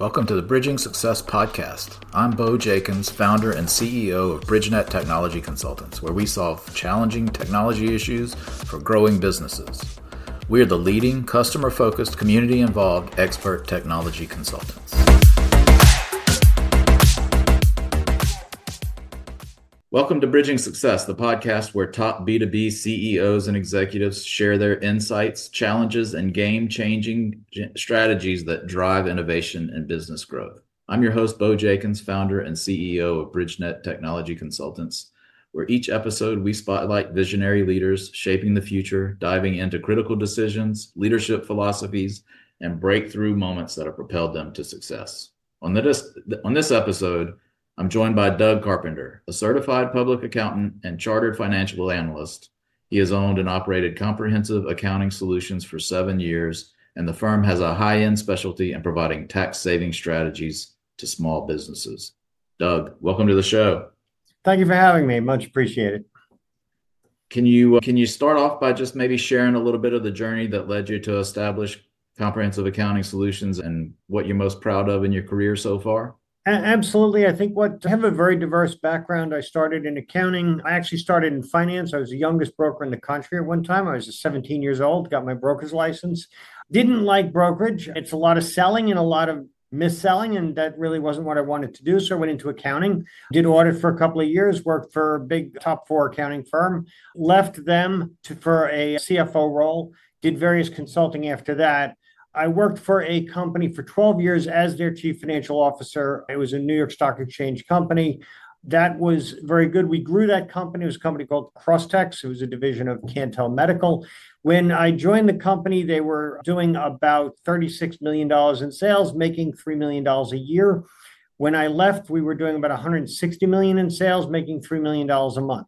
Welcome to the Bridging Success Podcast. I'm Bo Jakins, founder and CEO of BridgeNet Technology Consultants, where we solve challenging technology issues for growing businesses. We are the leading customer-focused, community-involved expert technology consultants. Welcome to Bridging Success, the podcast where top B2B CEOs and executives share their insights, challenges, and game-changing strategies that drive innovation and business growth. I'm your host, Bo Jakins, founder and CEO of BridgeNet Technology Consultants, where each episode we spotlight visionary leaders shaping the future, diving into critical decisions, leadership philosophies, and breakthrough moments that have propelled them to success. On this episode, I'm joined by Doug Carpenter, a certified public accountant and chartered financial analyst. He has owned and operated Comprehensive Accounting Solutions for 7 years, and the firm has a high-end specialty in providing tax-saving strategies to small businesses. Doug, welcome to the show. Thank you for having me. Much appreciated. Can you start off by just maybe sharing a little bit of the journey that led you to establish Comprehensive Accounting Solutions and what you're most proud of in your career so far? Absolutely. I have a very diverse background. I started in accounting. I actually started in finance. I was the youngest broker in the country at one time. I was 17 years old, got my broker's license. Didn't like brokerage. It's a lot of selling and a lot of mis-selling, and that really wasn't what I wanted to do. So I went into accounting, did audit for a couple of years, worked for a big top 4 accounting firm, left them for a CFO role, did various consulting after that. I worked for a company for 12 years as their chief financial officer. It was a New York Stock Exchange company. That was very good. We grew that company. It was a company called Crosstex. It was a division of Cantel Medical. When I joined the company, they were doing about $36 million in sales, making $3 million a year. When I left, we were doing about $160 million in sales, making $3 million a month.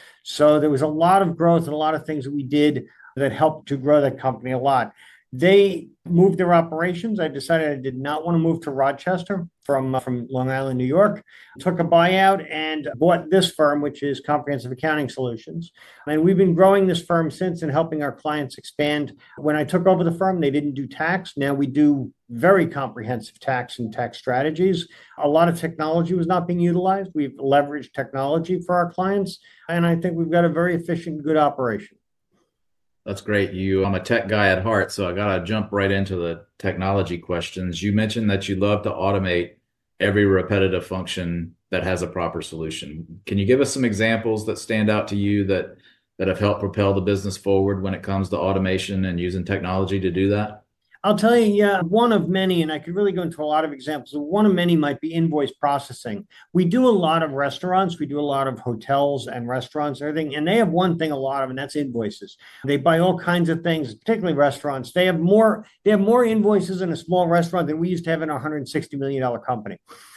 So there was a lot of growth and a lot of things that we did that helped to grow that company a lot. They moved their operations. I decided I did not want to move to Rochester from Long Island, New York. Took a buyout and bought this firm, which is Comprehensive Accounting Solutions. And we've been growing this firm since and helping our clients expand. When I took over the firm, they didn't do tax. Now we do very comprehensive tax and tax strategies. A lot of technology was not being utilized. We've leveraged technology for our clients. And I think we've got a very efficient, good operation. That's great. I'm a tech guy at heart, so I got to jump right into the technology questions. You mentioned that you love to automate every repetitive function that has a proper solution. Can you give us some examples that stand out to you that have helped propel the business forward when it comes to automation and using technology to do that? I'll tell you, yeah, one of many, and I could really go into a lot of examples. One of many might be invoice processing. We do a lot of restaurants. We do a lot of hotels and restaurants and everything. And they have one thing, a lot of, and that's invoices. They buy all kinds of things, particularly restaurants. They have more invoices in a small restaurant than we used to have in a $160 million company.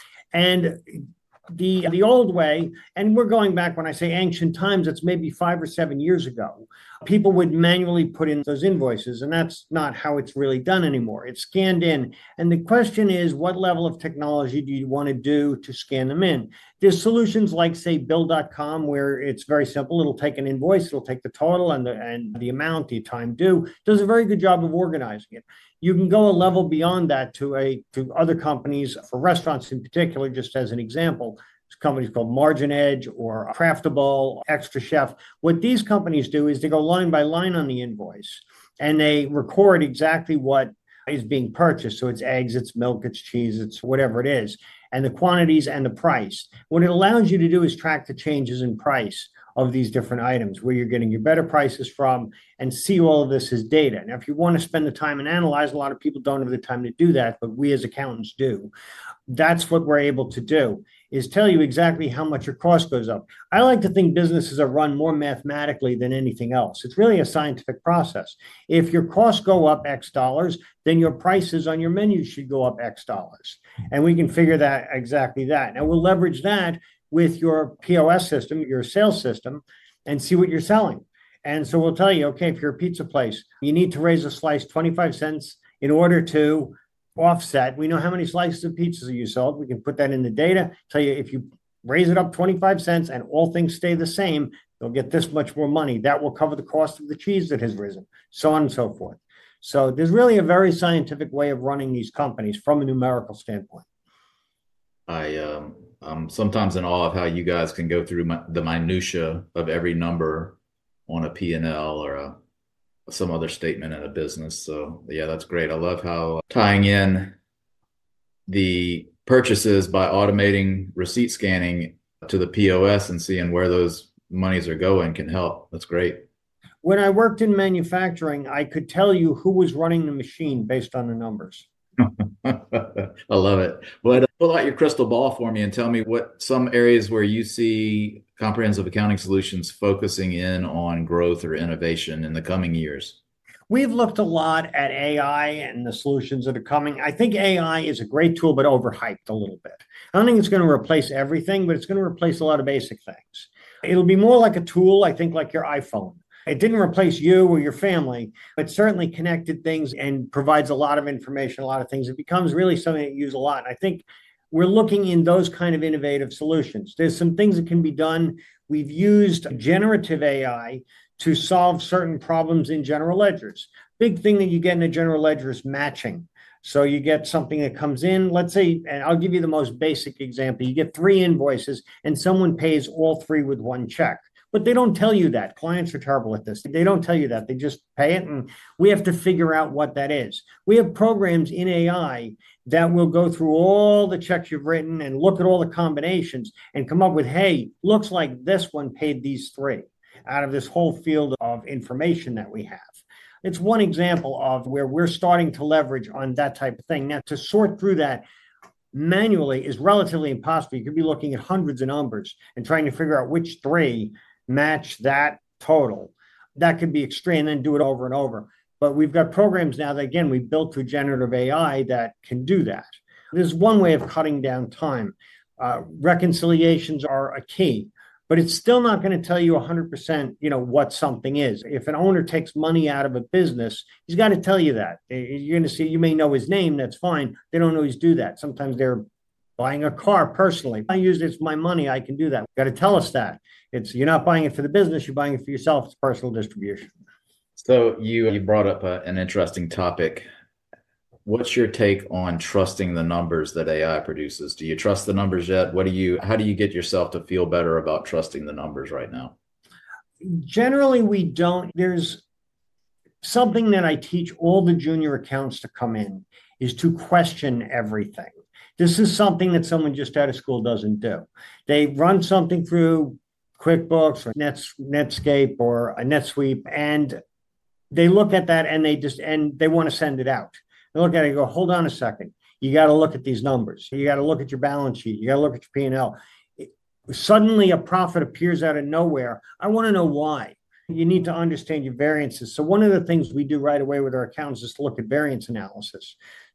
And the old way, and we're going back, when I say ancient times, it's maybe 5 or 7 years ago, people would manually put in those invoices, and that's not how it's really done anymore. It's scanned in. And the question is, what level of technology do you want to do to scan them in? There's solutions like, say, Bill.com, where it's very simple. It'll take an invoice, it'll take the total and the amount, the time due. Does a very good job of organizing it. You can go a level beyond that to other companies, for restaurants in particular, just as an example. Companies called Margin Edge or Craftable, Extra Chef. What these companies do is they go line by line on the invoice and they record exactly what is being purchased. So it's eggs, it's milk, it's cheese, it's whatever it is, and the quantities and the price. What it allows you to do is track the changes in price of these different items, where you're getting your better prices from, and see all of this as data. Now, if you want to spend the time and analyze, a lot of people don't have the time to do that, but we as accountants do. That's what we're able to do, is tell you exactly how much your cost goes up. I like to think businesses are run more mathematically than anything else. It's really a scientific process. If your costs go up X dollars, then your prices on your menu should go up X dollars. And we can figure that exactly that. Now we'll leverage that with your POS system, your sales system, and see what you're selling. And so we'll tell you, okay, if you're a pizza place, you need to raise a slice 25 cents in order to offset. We know how many slices of pizzas you sold. We can put that in the data, tell you if you raise it up 25 cents and all things stay the same, you'll get this much more money. That will cover the cost of the cheese that has risen, so on and so forth. So there's really a very scientific way of running these companies from a numerical standpoint. I'm sometimes in awe of how you guys can go through the minutia of every number on a P&L or some other statement in a business. So yeah, that's great. I love how tying in the purchases by automating receipt scanning to the POS and seeing where those monies are going can help. That's great. When I worked in manufacturing, I could tell you who was running the machine based on the numbers. I love it. But pull out your crystal ball for me and tell me what some areas where you see comprehensive accounting solutions focusing in on growth or innovation in the coming years. We've looked a lot at AI and the solutions that are coming. I think AI is a great tool, but overhyped a little bit. I don't think it's going to replace everything, but it's going to replace a lot of basic things. It'll be more like a tool, I think, like your iPhone. It didn't replace you or your family, but certainly connected things and provides a lot of information, a lot of things. It becomes really something that you use a lot. And I think we're looking in those kind of innovative solutions. There's some things that can be done. We've used generative AI to solve certain problems in general ledgers. Big thing that you get in a general ledger is matching. So you get something that comes in, let's say, and I'll give you the most basic example. You get 3 invoices and someone pays all 3 with one check. But they don't tell you that. Clients are terrible at this. They don't tell you that. They just pay it, and we have to figure out what that is. We have programs in AI that will go through all the checks you've written and look at all the combinations and come up with, hey, looks like this one paid these 3 out of this whole field of information that we have. It's one example of where we're starting to leverage on that type of thing. Now, to sort through that manually is relatively impossible. You could be looking at hundreds of numbers and trying to figure out which 3 match that total. That could be extreme, and then do it over and over. But we've got programs now that, again, we built through generative AI that can do that. There's one way of cutting down time. Reconciliations are a key, but it's still not going to tell you 100%, what something is. If an owner takes money out of a business, he's got to tell you that. You're going to see, you may know his name, that's fine. They don't always do that. Sometimes they're buying a car personally. I use it, it's my money, I can do that. Got to tell us that. You're not buying it for the business, you're buying it for yourself. It's personal distribution. So you brought up an interesting topic. What's your take on trusting the numbers that AI produces? Do you trust the numbers yet? How do you get yourself to feel better about trusting the numbers right now? Generally, we don't. There's something that I teach all the junior accounts to come in is to question everything. This is something that someone just out of school doesn't do. They run something through QuickBooks or Netscape or a NetSuite, and they look at that and they want to send it out. They look at it and go, hold on a second. You got to look at these numbers. You got to look at your balance sheet. You got to look at your P&L. Suddenly a profit appears out of nowhere. I want to know why. You need to understand your variances. So one of the things we do right away with our accountants is to look at variance analysis.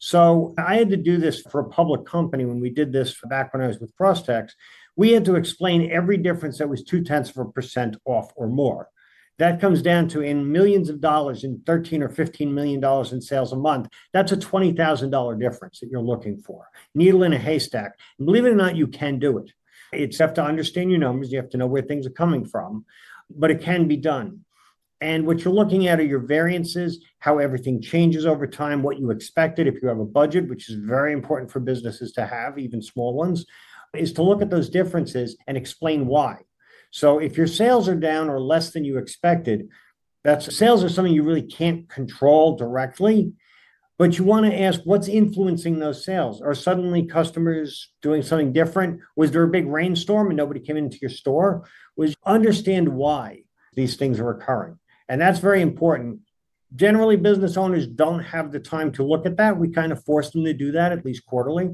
So I had to do this for a public company when we did this back when I was with Frostex. We had to explain every difference that was 0.2% off or more. That comes down to, in millions of dollars, in $13 or $15 million in sales a month. That's a $20,000 difference that you're looking for. Needle in a haystack. And believe it or not, you can do it. You have to understand your numbers. You have to know where things are coming from, but it can be done. And what you're looking at are your variances, how everything changes over time, what you expected. If you have a budget, which is very important for businesses to have, even small ones, is to look at those differences and explain why. So if your sales are down or less than you expected, sales are something you really can't control directly, but you want to ask what's influencing those sales. Are suddenly customers doing something different? Was there a big rainstorm and nobody came into your store? Understand why these things are occurring. And that's very important. Generally, business owners don't have the time to look at that. We kind of force them to do that at least quarterly.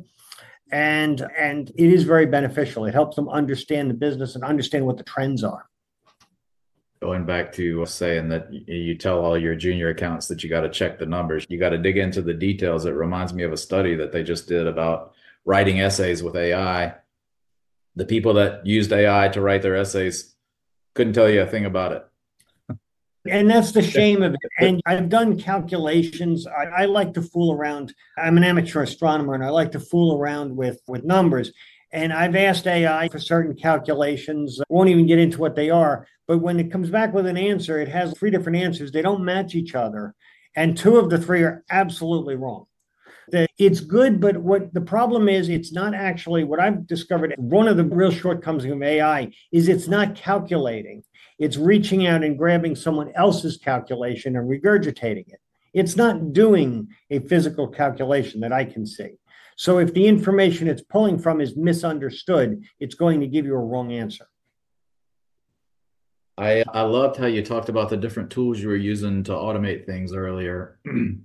And it is very beneficial. It helps them understand the business and understand what the trends are. Going back to saying that you tell all your junior accounts that you got to check the numbers, you got to dig into the details. It reminds me of a study that they just did about writing essays with AI. The people that used AI to write their essays couldn't tell you a thing about it. And that's the shame of it. And I've done calculations. I like to fool around. I'm an amateur astronomer, and I like to fool around with numbers. And I've asked AI for certain calculations. I won't even get into what they are. But when it comes back with an answer, it has 3 different answers. They don't match each other. And two of the three are absolutely wrong. It's good, but what the problem is, it's not actually what I've discovered. One of the real shortcomings of AI is it's not calculating. It's reaching out and grabbing someone else's calculation and regurgitating it. It's not doing a physical calculation that I can see. So if the information it's pulling from is misunderstood, it's going to give you a wrong answer. I loved how you talked about the different tools you were using to automate things earlier.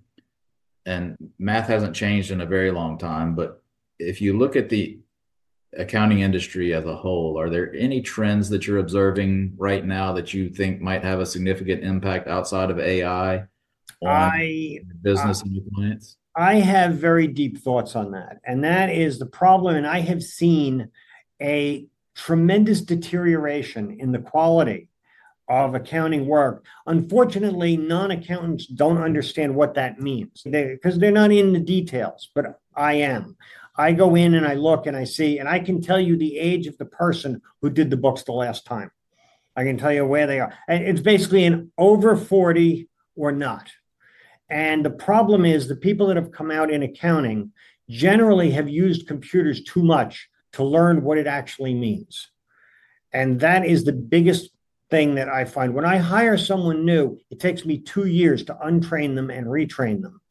And math hasn't changed in a very long time, but if you look at the accounting industry as a whole, are there any trends that you're observing right now that you think might have a significant impact outside of AI on business and your clients? I have very deep thoughts on that. And that is the problem. And I have seen a tremendous deterioration in the quality of accounting work. Unfortunately, non-accountants don't understand what that means because they're not in the details, but I am. I go in and I look and I see, and I can tell you the age of the person who did the books the last time. I can tell you where they are. And it's basically an over 40 or not. And the problem is the people that have come out in accounting generally have used computers too much to learn what it actually means. And that is the biggest thing that I find. When I hire someone new, it takes me 2 years to untrain them and retrain them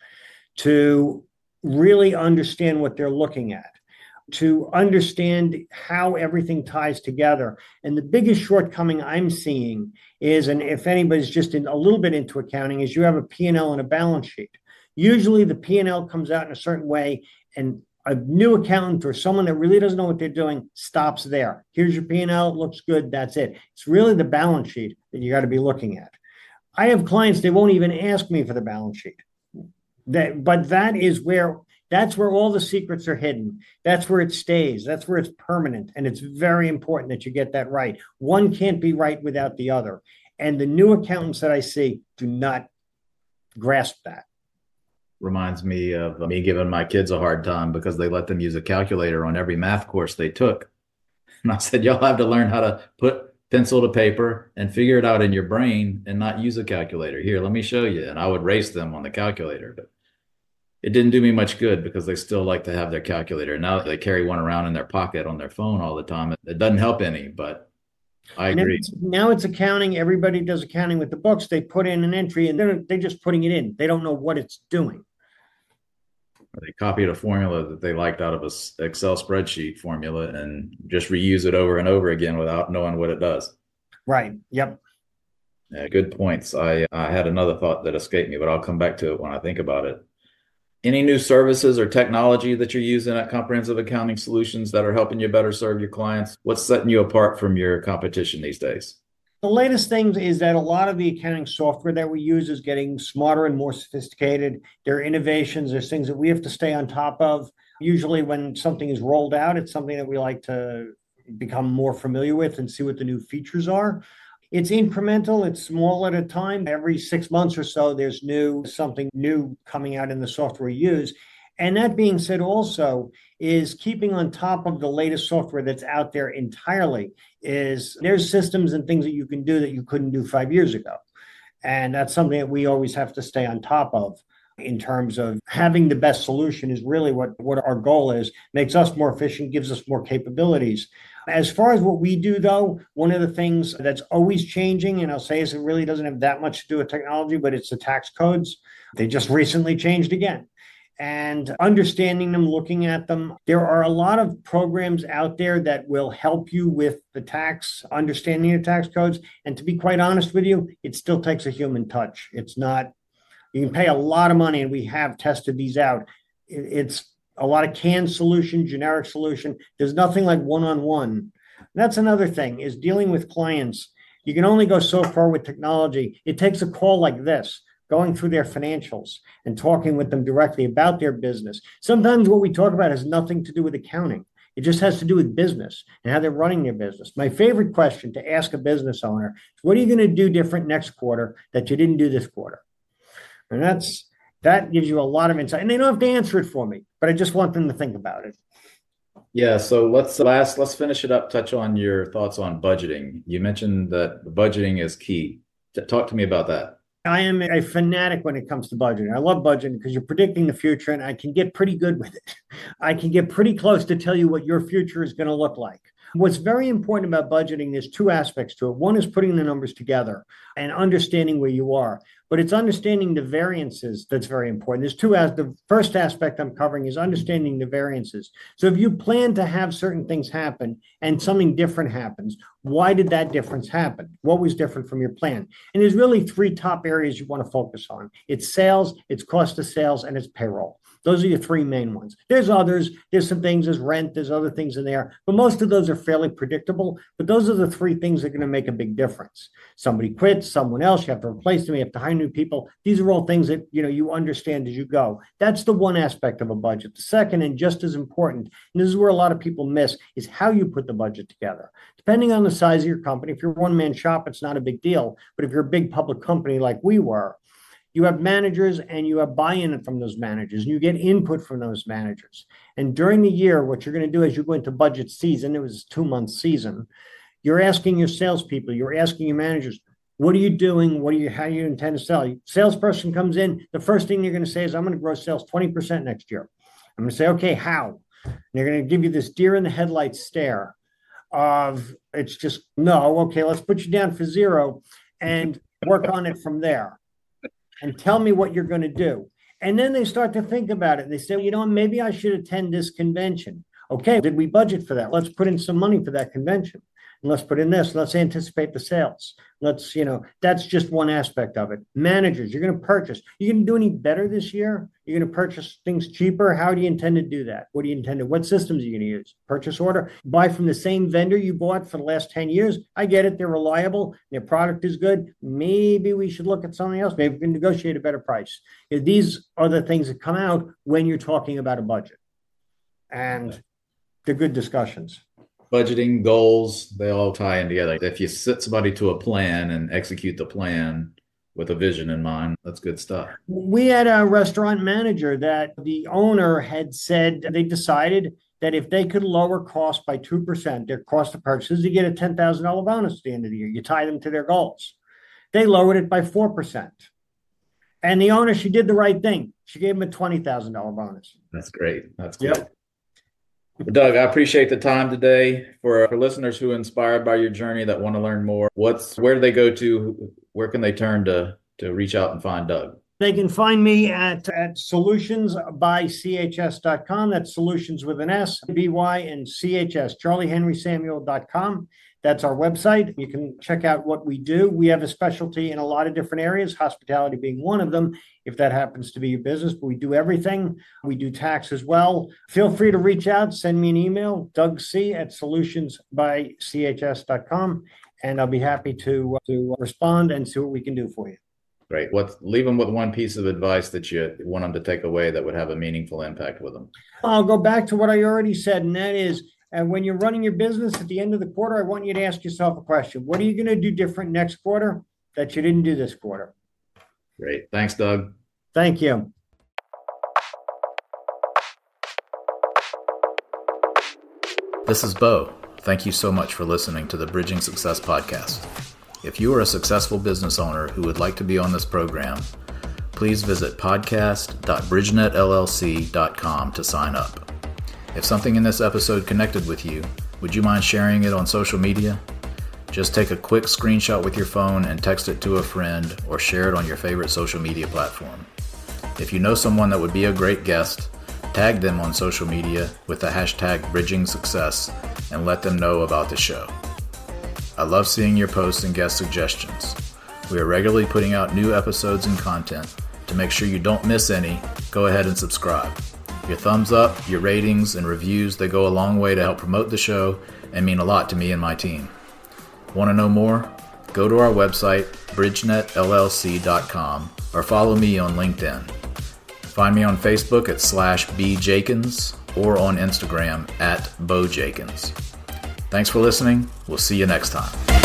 to really understand what they're looking at, to understand how everything ties together. And the biggest shortcoming I'm seeing is, and if anybody's just a little bit into accounting, is you have a P&L and a balance sheet. Usually the P&L comes out in a certain way, and a new accountant or someone that really doesn't know what they're doing stops there. Here's your P&L, it looks good, that's it. It's really the balance sheet that you got to be looking at. I have clients, they won't even ask me for the balance sheet. But that's where all the secrets are hidden. That's where it stays. That's where it's permanent. And it's very important that you get that right. One can't be right without the other. And the new accountants that I see do not grasp that. Reminds me of me giving my kids a hard time because they let them use a calculator on every math course they took. And I said, y'all have to learn how to put pencil to paper and figure it out in your brain and not use a calculator. Here, let me show you. And I would race them on the calculator, but it didn't do me much good because they still like to have their calculator. Now they carry one around in their pocket on their phone all the time. It doesn't help any, but I agree. Now it's accounting. Everybody does accounting with the books. They put in an entry and they're just putting it in. They don't know what it's doing. They copied a formula that they liked out of a Excel spreadsheet formula and just reuse it over and over again without knowing what it does. Right. Yep. Yeah, good points. I had another thought that escaped me, but I'll come back to it when I think about it. Any new services or technology that you're using at Comprehensive Accounting Solutions that are helping you better serve your clients? What's setting you apart from your competition these days? The latest thing is that a lot of the accounting software that we use is getting smarter and more sophisticated. There are innovations, there's things that we have to stay on top of. Usually when something is rolled out, it's something that we like to become more familiar with and see what the new features are. It's incremental, it's small at a time. Every 6 months or so, there's something new coming out in the software we use. And that being said, also is keeping on top of the latest software that's out there entirely. There's systems and things that you can do that you couldn't do 5 years ago. And that's something that we always have to stay on top of in terms of having the best solution is really what our goal is. Makes us more efficient, gives us more capabilities. As far as what we do, though, one of the things that's always changing, and I'll say is it really doesn't have that much to do with technology, but it's the tax codes. They just recently changed again. And understanding them, looking at them. There are a lot of programs out there that will help you with the understanding of tax codes. And to be quite honest with you, it still takes a human touch. It's not, you can pay a lot of money, and we have tested these out. It's a lot of canned solution, generic solution. There's nothing like one-on-one. That's another thing is dealing with clients. You can only go so far with technology. It takes a call like this, going through their financials and talking with them directly about their business. Sometimes what we talk about has nothing to do with accounting. It just has to do with business and how they're running their business. My favorite question to ask a business owner is, what are you going to do different next quarter that you didn't do this quarter? And that gives you a lot of insight. And they don't have to answer it for me, but I just want them to think about it. Yeah, so let's finish it up, touch on your thoughts on budgeting. You mentioned that budgeting is key. Talk to me about that. I am a fanatic when it comes to budgeting. I love budgeting because you're predicting the future and I can get pretty good with it. I can get pretty close to tell you what your future is going to look like. What's very important about budgeting, there's two aspects to it. One is putting the numbers together and understanding where you are, but it's understanding the variances that's very important. There's two as the first aspect I'm covering is understanding the variances. So if you plan to have certain things happen and something different happens, why did that difference happen? What was different from your plan? And there's really three top areas you want to focus on. It's sales, it's cost of sales, and it's payroll. Those are your three main ones. There's others. There's some things, there's rent, there's other things in there, but most of those are fairly predictable. But those are the three things that are going to make a big difference. Somebody quits, someone else, you have to replace them, you have to hire new people. These are all things that you understand as you go. That's the one aspect of a budget. The second, and just as important, and this is where a lot of people miss, is how you put the budget together. Depending on the size of your company, if you're a one-man shop, it's not a big deal. But if you're a big public company like we were, you have managers and you have buy-in from those managers and you get input from those managers. And during the year, what you're going to do as you go into budget season, it was a 2-month season, you're asking your salespeople, you're asking your managers, what are you doing? How do you intend to sell? Salesperson comes in, the first thing you're going to say is, I'm going to grow sales 20% next year. I'm going to say, okay, how? And they're going to give you this deer in the headlights stare of, it's just, no, okay, let's put you down for 0 and work on it from there. And tell me what you're going to do. And then they start to think about it. And they say, maybe I should attend this convention. Okay, did we budget for that? Let's put in some money for that convention. And let's put in this. Let's anticipate the sales. That's just one aspect of it. Managers, you're going to purchase. You're going to do any better this year? You're going to purchase things cheaper? How do you intend to do that? What systems are you going to use? Purchase order? Buy from the same vendor you bought for the last 10 years? I get it. They're reliable. Their product is good. Maybe we should look at something else. Maybe we can negotiate a better price. These are the things that come out when you're talking about a budget. And they're good discussions. Budgeting, goals, they all tie in together. If you set somebody to a plan and execute the plan with a vision in mind, that's good stuff. We had a restaurant manager that the owner had said they decided that if they could lower costs by 2%, their cost of purchases, you get a $10,000 bonus at the end of the year. You tie them to their goals. They lowered it by 4%. And the owner, she did the right thing. She gave them a $20,000 bonus. That's great. That's good. Yep. Doug, I appreciate the time today. For listeners who are inspired by your journey that want to learn more, where do they go to? Where can they turn to reach out and find Doug? They can find me at solutionsbychs.com. That's solutions with an S, BY and CHS, charliehenrysamuel.com. That's our website. You can check out what we do. We have a specialty in a lot of different areas, hospitality being one of them, if that happens to be your business, but we do everything. We do tax as well. Feel free to reach out, send me an email, dougc@solutionsbychs.com, and I'll be happy to respond and see what we can do for you. Great. Leave them with one piece of advice that you want them to take away that would have a meaningful impact with them. I'll go back to what I already said, and that is, and when you're running your business at the end of the quarter, I want you to ask yourself a question. What are you going to do different next quarter that you didn't do this quarter? Great. Thanks, Doug. Thank you. This is Bo. Thank you so much for listening to the Bridging Success podcast. If you are a successful business owner who would like to be on this program, please visit podcast.bridgenetllc.com to sign up. If something in this episode connected with you, would you mind sharing it on social media? Just take a quick screenshot with your phone and text it to a friend or share it on your favorite social media platform. If you know someone that would be a great guest, tag them on social media with the hashtag Bridging Success and let them know about the show. I love seeing your posts and guest suggestions. We are regularly putting out new episodes and content. To make sure you don't miss any, go ahead and subscribe. Your thumbs up, your ratings, and reviews, they go a long way to help promote the show and mean a lot to me and my team. Want to know more? Go to our website, bridgenetllc.com, or follow me on LinkedIn. Find me on Facebook at /BJakins or on Instagram at BoJakins. Thanks for listening. We'll see you next time.